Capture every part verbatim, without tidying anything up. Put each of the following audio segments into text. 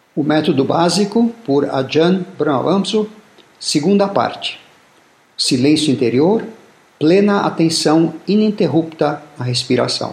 O método básico, por Ajahn Brahmavamsa, segunda parte. Silêncio interior, plena atenção ininterrupta à respiração.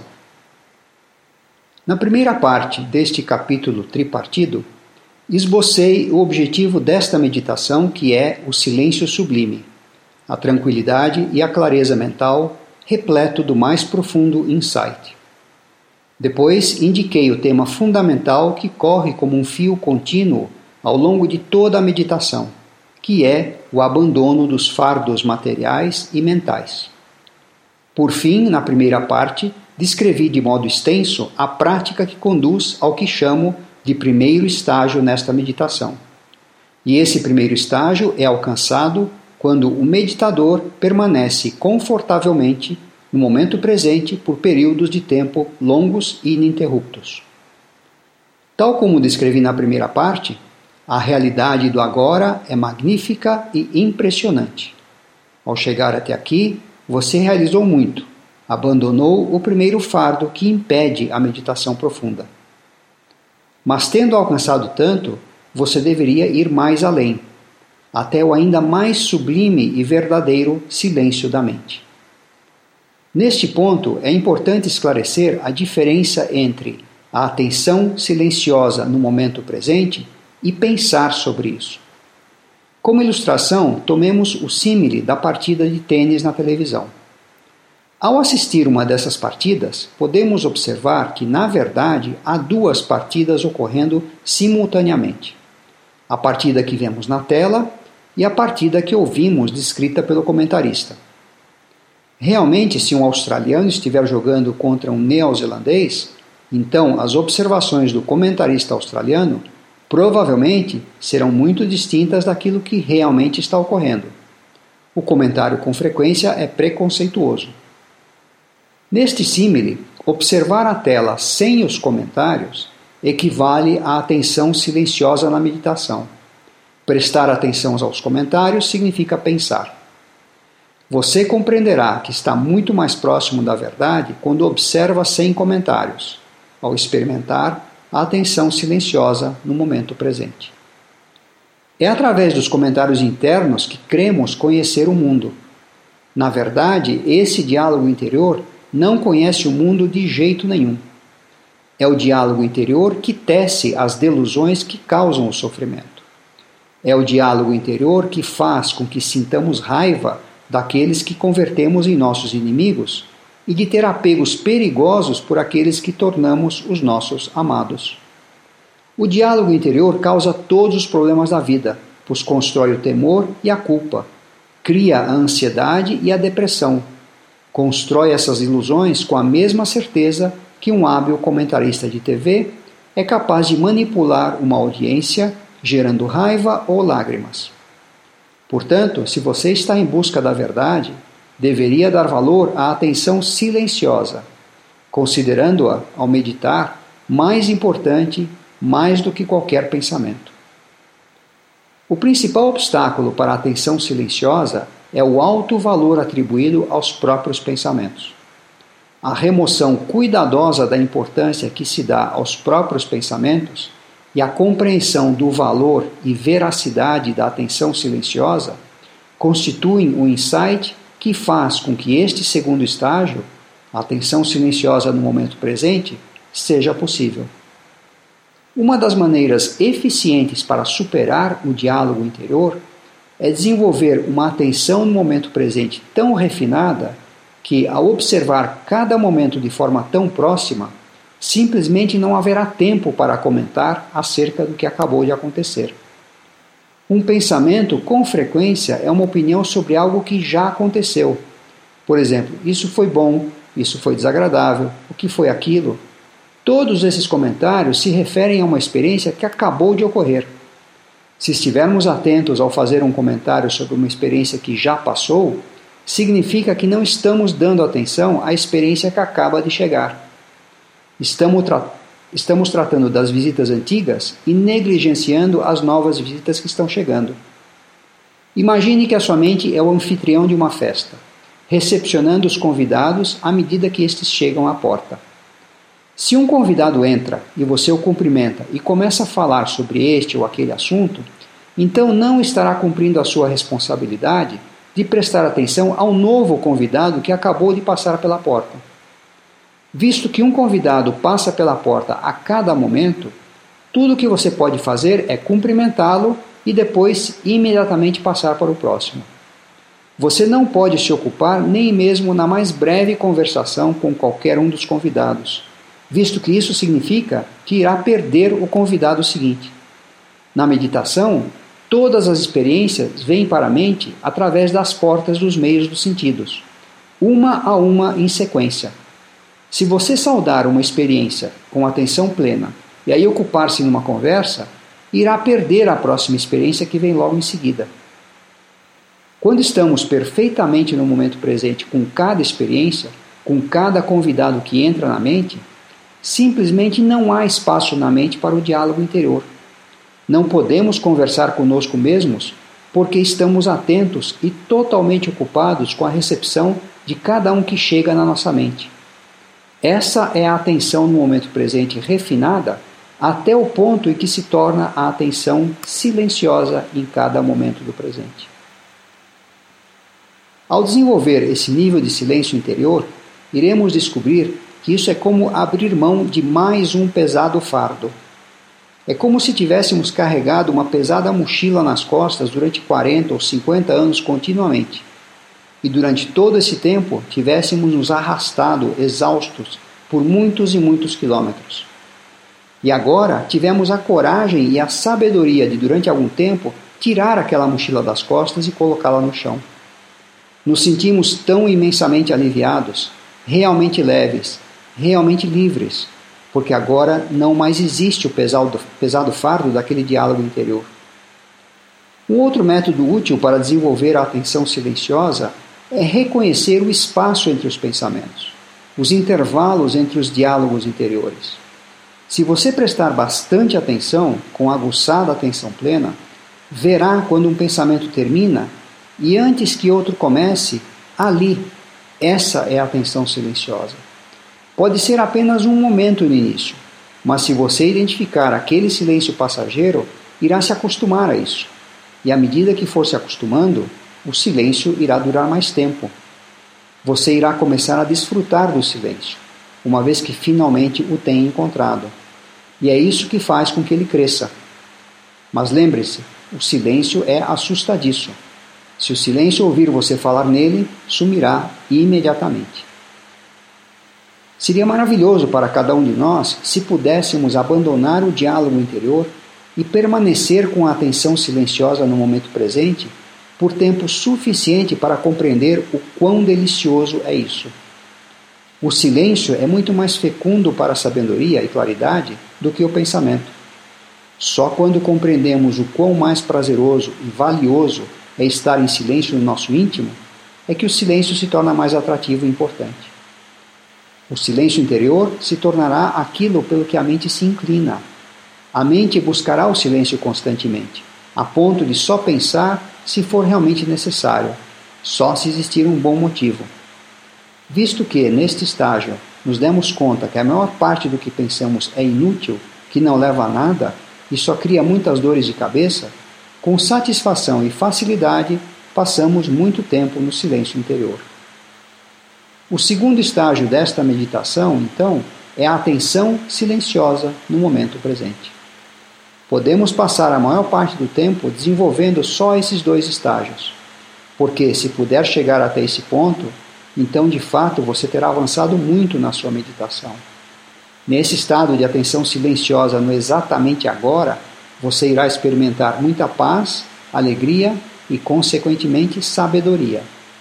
Na primeira parte deste capítulo tripartido, esbocei o objetivo desta meditação, que é o silêncio sublime, a tranquilidade e a clareza mental, repleto do mais profundo insight. Depois, indiquei o tema fundamental que corre como um fio contínuo ao longo de toda a meditação, que é o abandono dos fardos materiais e mentais. Por fim, na primeira parte, descrevi de modo extenso a prática que conduz ao que chamo de primeiro estágio nesta meditação. E esse primeiro estágio é alcançado quando o meditador permanece confortavelmente no momento presente por períodos de tempo longos e ininterruptos. Tal como descrevi na primeira parte, a realidade do agora é magnífica e impressionante. Ao chegar até aqui, você realizou muito, abandonou o primeiro fardo que impede a meditação profunda. Mas tendo alcançado tanto, você deveria ir mais além, até o ainda mais sublime e verdadeiro silêncio da mente. Neste ponto, é importante esclarecer a diferença entre a atenção silenciosa no momento presente e pensar sobre isso. Como ilustração, tomemos o símile da partida de tênis na televisão. Ao assistir uma dessas partidas, podemos observar que, na verdade, há duas partidas ocorrendo simultaneamente. A partida que vemos na tela e a partida que ouvimos descrita pelo comentarista. Realmente, se um australiano estiver jogando contra um neozelandês, então as observações do comentarista australiano provavelmente serão muito distintas daquilo que realmente está ocorrendo. O comentário com frequência é preconceituoso. Neste símile, observar a tela sem os comentários equivale à atenção silenciosa na meditação. Prestar atenção aos comentários significa pensar. Você compreenderá que está muito mais próximo da verdade quando observa sem comentários, ao experimentar a atenção silenciosa no momento presente. É através dos comentários internos que cremos conhecer o mundo. Na verdade, esse diálogo interior não conhece o mundo de jeito nenhum. É o diálogo interior que tece as delusões que causam o sofrimento. É o diálogo interior que faz com que sintamos raiva daqueles que convertemos em nossos inimigos e de ter apegos perigosos por aqueles que tornamos os nossos amados. O diálogo interior causa todos os problemas da vida, pois constrói o temor e a culpa, cria a ansiedade e a depressão, constrói essas ilusões com a mesma certeza que um hábil comentarista de T V é capaz de manipular uma audiência, gerando raiva ou lágrimas. Portanto, se você está em busca da verdade, deveria dar valor à atenção silenciosa, considerando-a, ao meditar, mais importante, mais do que qualquer pensamento. O principal obstáculo para a atenção silenciosa é o alto valor atribuído aos próprios pensamentos. A remoção cuidadosa da importância que se dá aos próprios pensamentos e a compreensão do valor e veracidade da atenção silenciosa constituem um insight que faz com que este segundo estágio, a atenção silenciosa no momento presente, seja possível. Uma das maneiras eficientes para superar o diálogo interior é desenvolver uma atenção no momento presente tão refinada que, ao observar cada momento de forma tão próxima, simplesmente não haverá tempo para comentar acerca do que acabou de acontecer. Um pensamento, com frequência, é uma opinião sobre algo que já aconteceu. Por exemplo, isso foi bom, isso foi desagradável, o que foi aquilo? Todos esses comentários se referem a uma experiência que acabou de ocorrer. Se estivermos atentos ao fazer um comentário sobre uma experiência que já passou, significa que não estamos dando atenção à experiência que acaba de chegar. Estamos, tra- estamos tratando das visitas antigas e negligenciando as novas visitas que estão chegando. Imagine que a sua mente é o anfitrião de uma festa, recepcionando os convidados à medida que estes chegam à porta. Se um convidado entra e você o cumprimenta e começa a falar sobre este ou aquele assunto, então não estará cumprindo a sua responsabilidade de prestar atenção ao novo convidado que acabou de passar pela porta. Visto que um convidado passa pela porta a cada momento, tudo o que você pode fazer é cumprimentá-lo e depois imediatamente passar para o próximo. Você não pode se ocupar nem mesmo na mais breve conversação com qualquer um dos convidados, visto que isso significa que irá perder o convidado seguinte. Na meditação, todas as experiências vêm para a mente através das portas dos meios dos sentidos, uma a uma em sequência. Se você saudar uma experiência com atenção plena e aí ocupar-se numa conversa, irá perder a próxima experiência que vem logo em seguida. Quando estamos perfeitamente no momento presente com cada experiência, com cada convidado que entra na mente, simplesmente não há espaço na mente para o diálogo interior. Não podemos conversar conosco mesmos porque estamos atentos e totalmente ocupados com a recepção de cada um que chega na nossa mente. Essa é a atenção no momento presente refinada até o ponto em que se torna a atenção silenciosa em cada momento do presente. Ao desenvolver esse nível de silêncio interior, iremos descobrir que isso é como abrir mão de mais um pesado fardo. É como se tivéssemos carregado uma pesada mochila nas costas durante quarenta ou cinquenta anos continuamente. E durante todo esse tempo tivéssemos nos arrastado exaustos por muitos e muitos quilômetros. E agora tivemos a coragem e a sabedoria de, durante algum tempo, tirar aquela mochila das costas e colocá-la no chão. Nos sentimos tão imensamente aliviados, realmente leves, realmente livres, porque agora não mais existe o pesado, pesado fardo daquele diálogo interior. Um outro método útil para desenvolver a atenção silenciosa é reconhecer o espaço entre os pensamentos, os intervalos entre os diálogos interiores. Se você prestar bastante atenção, com aguçada atenção plena, verá quando um pensamento termina e antes que outro comece, ali, essa é a atenção silenciosa. Pode ser apenas um momento no início, mas se você identificar aquele silêncio passageiro, irá se acostumar a isso. E à medida que for se acostumando, o silêncio irá durar mais tempo. Você irá começar a desfrutar do silêncio, uma vez que finalmente o tenha encontrado. E é isso que faz com que ele cresça. Mas lembre-se, o silêncio é assustadiço. Se o silêncio ouvir você falar nele, sumirá imediatamente. Seria maravilhoso para cada um de nós se pudéssemos abandonar o diálogo interior e permanecer com a atenção silenciosa no momento presente por tempo suficiente para compreender o quão delicioso é isso. O silêncio é muito mais fecundo para a sabedoria e claridade do que o pensamento. Só quando compreendemos o quão mais prazeroso e valioso é estar em silêncio no nosso íntimo, é que o silêncio se torna mais atrativo e importante. O silêncio interior se tornará aquilo pelo que a mente se inclina. A mente buscará o silêncio constantemente, a ponto de só pensar se for realmente necessário, só se existir um bom motivo. Visto que, neste estágio, nos demos conta que a maior parte do que pensamos é inútil, que não leva a nada e só cria muitas dores de cabeça, com satisfação e facilidade passamos muito tempo no silêncio interior. O segundo estágio desta meditação, então, é a atenção silenciosa no momento presente. Podemos passar a maior parte do tempo desenvolvendo só esses dois estágios, porque se puder chegar até esse ponto, então de fato você terá avançado muito na sua meditação. Nesse estado de atenção silenciosa no exatamente agora, você irá experimentar muita paz, alegria e, consequentemente, sabedoria.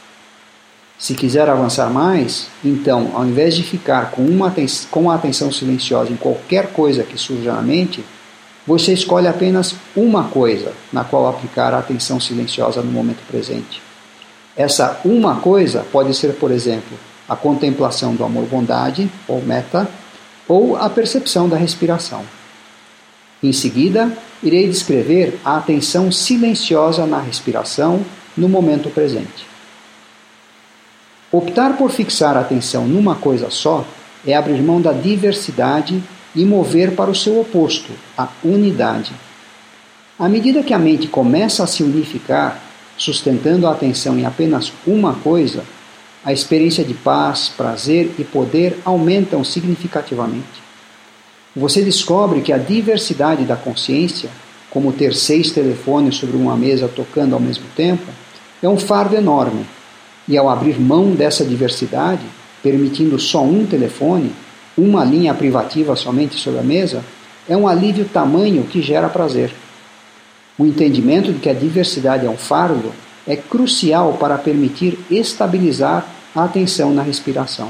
Se quiser avançar mais, então, ao invés de ficar com, uma aten- com a atenção silenciosa em qualquer coisa que surja na mente, você escolhe apenas uma coisa na qual aplicar a atenção silenciosa no momento presente. Essa uma coisa pode ser, por exemplo, a contemplação do amor-bondade, ou metta, ou a percepção da respiração. Em seguida, irei descrever a atenção silenciosa na respiração no momento presente. Optar por fixar a atenção numa coisa só é abrir mão da diversidade e mover para o seu oposto, a unidade. À medida que a mente começa a se unificar, sustentando a atenção em apenas uma coisa, a experiência de paz, prazer e poder aumentam significativamente. Você descobre que a diversidade da consciência, como ter seis telefones sobre uma mesa tocando ao mesmo tempo, é um fardo enorme. E ao abrir mão dessa diversidade, permitindo só um telefone, uma linha privativa somente sobre a mesa, é um alívio tamanho que gera prazer. O entendimento de que a diversidade é um fardo é crucial para permitir estabilizar a atenção na respiração.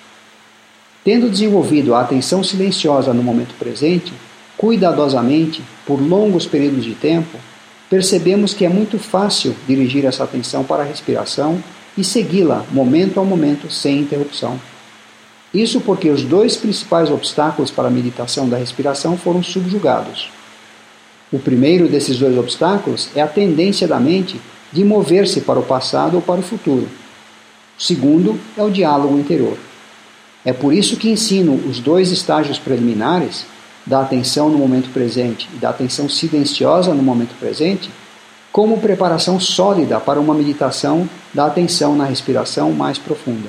Tendo desenvolvido a atenção silenciosa no momento presente, cuidadosamente, por longos períodos de tempo, percebemos que é muito fácil dirigir essa atenção para a respiração e segui-la momento a momento sem interrupção. Isso porque os dois principais obstáculos para a meditação da respiração foram subjugados. O primeiro desses dois obstáculos é a tendência da mente de mover-se para o passado ou para o futuro. O segundo é o diálogo interior. É por isso que ensino os dois estágios preliminares, da atenção no momento presente e da atenção silenciosa no momento presente, como preparação sólida para uma meditação da atenção na respiração mais profunda.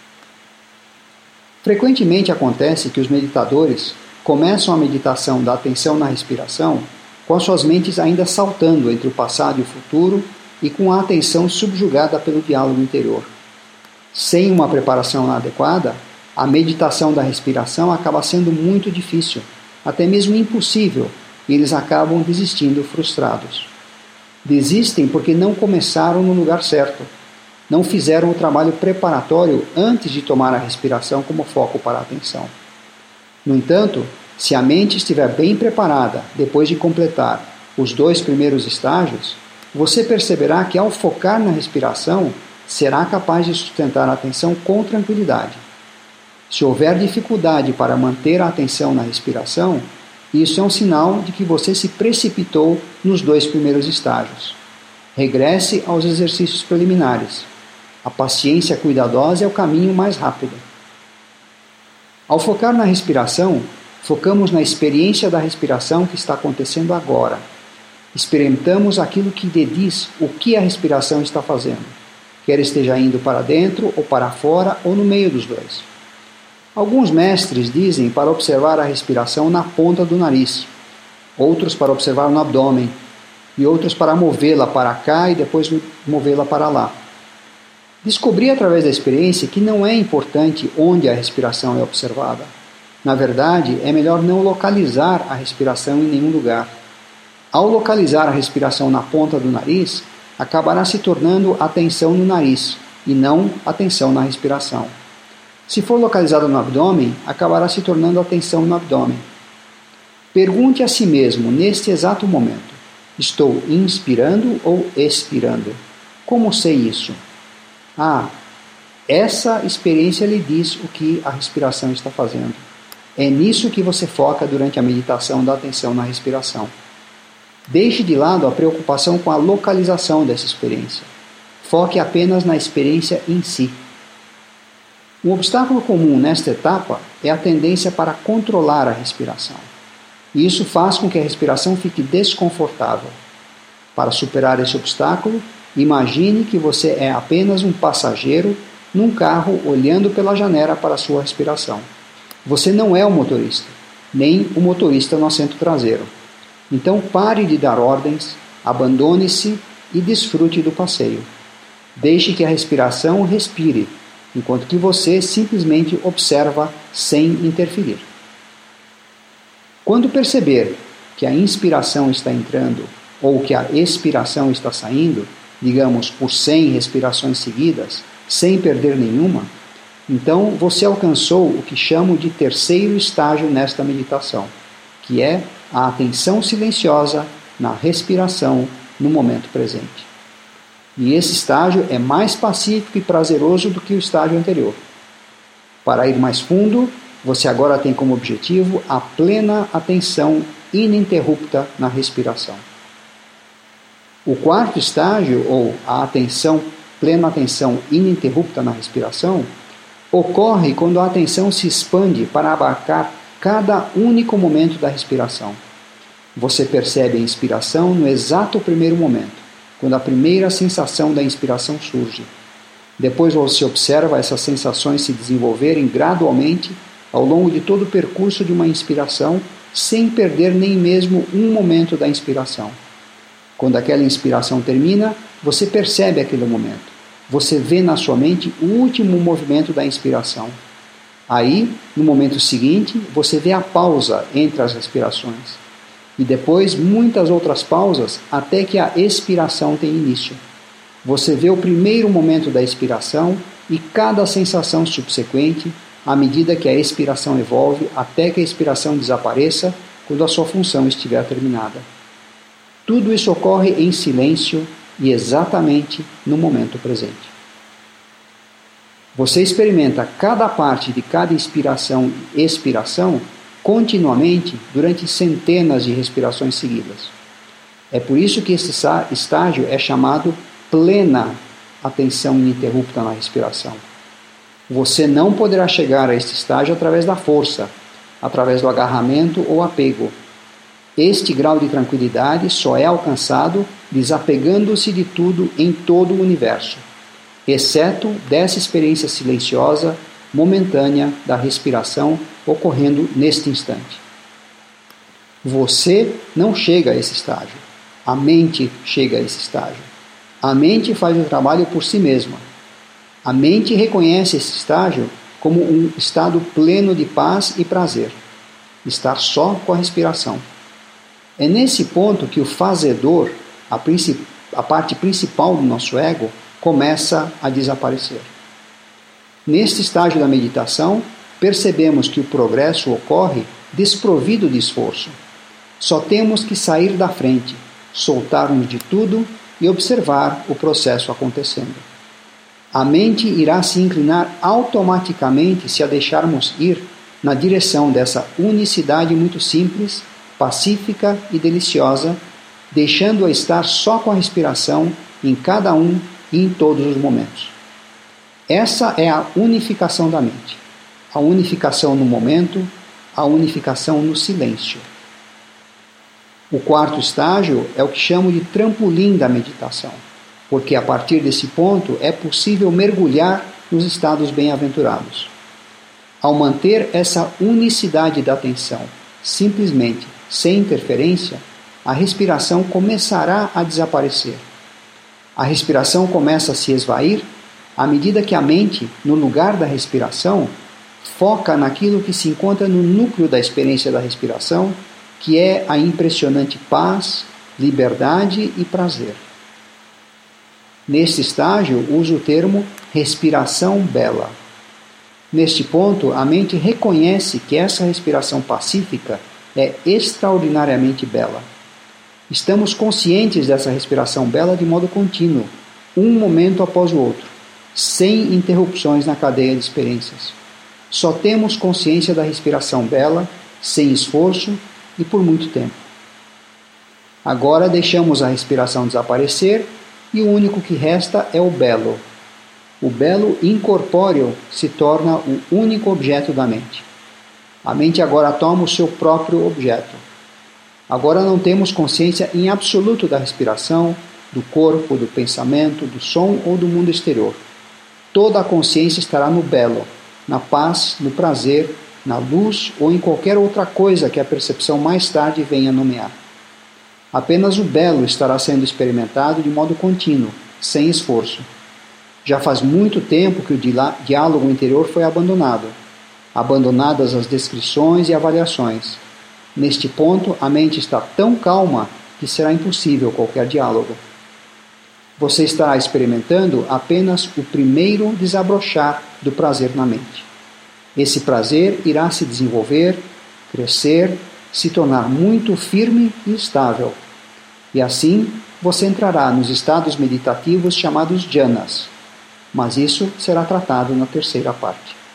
Frequentemente acontece que os meditadores começam a meditação da atenção na respiração com as suas mentes ainda saltando entre o passado e o futuro e com a atenção subjugada pelo diálogo interior. Sem uma preparação adequada, a meditação da respiração acaba sendo muito difícil, até mesmo impossível, e eles acabam desistindo frustrados. Desistem porque não começaram no lugar certo, não fizeram o trabalho preparatório antes de tomar a respiração como foco para a atenção. No entanto, se a mente estiver bem preparada depois de completar os dois primeiros estágios, você perceberá que ao focar na respiração, será capaz de sustentar a atenção com tranquilidade. Se houver dificuldade para manter a atenção na respiração, isso é um sinal de que você se precipitou nos dois primeiros estágios. Regresse aos exercícios preliminares. A paciência cuidadosa é o caminho mais rápido. Ao focar na respiração, focamos na experiência da respiração que está acontecendo agora. Experimentamos aquilo que dediz o que a respiração está fazendo, quer esteja indo para dentro ou para fora ou no meio dos dois. Alguns mestres dizem para observar a respiração na ponta do nariz, outros para observar no abdômen, e outros para movê-la para cá e depois movê-la para lá. Descobri através da experiência que não é importante onde a respiração é observada. Na verdade, é melhor não localizar a respiração em nenhum lugar. Ao localizar a respiração na ponta do nariz, acabará se tornando atenção no nariz e não atenção na respiração. Se for localizado no abdômen, acabará se tornando atenção no abdômen. Pergunte a si mesmo, neste exato momento, estou inspirando ou expirando? Como sei isso? Ah, essa experiência lhe diz o que a respiração está fazendo. É nisso que você foca durante a meditação da atenção na respiração. Deixe de lado a preocupação com a localização dessa experiência. Foque apenas na experiência em si. Um obstáculo comum nesta etapa é a tendência para controlar a respiração. E isso faz com que a respiração fique desconfortável. Para superar esse obstáculo, imagine que você é apenas um passageiro num carro olhando pela janela para a sua respiração. Você não é o motorista, nem o motorista no assento traseiro. Então pare de dar ordens, abandone-se e desfrute do passeio. Deixe que a respiração respire, enquanto que você simplesmente observa sem interferir. Quando perceber que a inspiração está entrando ou que a expiração está saindo, digamos por cem respirações seguidas, sem perder nenhuma, então você alcançou o que chamo de terceiro estágio nesta meditação, que é a atenção silenciosa na respiração no momento presente. E esse estágio é mais pacífico e prazeroso do que o estágio anterior. Para ir mais fundo, você agora tem como objetivo a plena atenção ininterrupta na respiração. O quarto estágio, ou a atenção, plena atenção ininterrupta na respiração, Ocorre quando a atenção se expande para abarcar cada único momento da respiração. Você percebe a inspiração no exato primeiro momento, quando a primeira sensação da inspiração surge. Depois você observa essas sensações se desenvolverem gradualmente ao longo de todo o percurso de uma inspiração, sem perder nem mesmo um momento da inspiração. Quando aquela inspiração termina, você percebe aquele momento. Você vê na sua mente o último movimento da inspiração. Aí, no momento seguinte, você vê a pausa entre as respirações. E depois muitas outras pausas até que a expiração tenha início. Você vê o primeiro momento da expiração e cada sensação subsequente à medida que a expiração evolve até que a expiração desapareça quando a sua função estiver terminada. Tudo isso ocorre em silêncio e exatamente no momento presente. Você experimenta cada parte de cada inspiração e expiração continuamente durante centenas de respirações seguidas. É por isso que esse estágio é chamado plena atenção ininterrupta na respiração. Você não poderá chegar a este estágio através da força, através do agarramento ou apego. Este grau de tranquilidade só é alcançado desapegando-se de tudo em todo o universo, exceto dessa experiência silenciosa, momentânea da respiração ocorrendo neste instante. Você não chega a esse estágio. A mente chega a esse estágio. A mente faz o trabalho por si mesma. A mente reconhece esse estágio como um estado pleno de paz e prazer. Estar só com a respiração. É nesse ponto que o fazedor, a, princip... a parte principal do nosso ego, começa a desaparecer. Neste estágio da meditação, percebemos que o progresso ocorre desprovido de esforço. Só temos que sair da frente, soltar-nos de tudo e observar o processo acontecendo. A mente irá se inclinar automaticamente se a deixarmos ir na direção dessa unicidade muito simples, pacífica e deliciosa, deixando-a estar só com a respiração em cada um e em todos os momentos. Essa é a unificação da mente. A unificação no momento, a unificação no silêncio. O quarto estágio é o que chamo de trampolim da meditação, porque a partir desse ponto é possível mergulhar nos estados bem-aventurados. Ao manter essa unicidade da atenção, simplesmente sem interferência, a respiração começará a desaparecer. A respiração começa a se esvair à medida que a mente, no lugar da respiração, foca naquilo que se encontra no núcleo da experiência da respiração, que é a impressionante paz, liberdade e prazer. Neste estágio, uso o termo respiração bela. Neste ponto, a mente reconhece que essa respiração pacífica é extraordinariamente bela. Estamos conscientes dessa respiração bela de modo contínuo, um momento após o outro, sem interrupções na cadeia de experiências. Só temos consciência da respiração bela, sem esforço e por muito tempo. Agora deixamos a respiração desaparecer e o único que resta é o belo. O belo incorpóreo se torna o único objeto da mente. A mente agora toma o seu próprio objeto. Agora não temos consciência em absoluto da respiração, do corpo, do pensamento, do som ou do mundo exterior. Toda a consciência estará no belo, na paz, no prazer, na luz ou em qualquer outra coisa que a percepção mais tarde venha a nomear. Apenas o belo estará sendo experimentado de modo contínuo, sem esforço. Já faz muito tempo que o diálogo interior foi abandonado, abandonadas as descrições e avaliações. Neste ponto, a mente está tão calma que será impossível qualquer diálogo. Você estará experimentando apenas o primeiro desabrochar do prazer na mente. Esse prazer irá se desenvolver, crescer, se tornar muito firme e estável. E assim, você entrará nos estados meditativos chamados jhanas. Mas isso será tratado na terceira parte.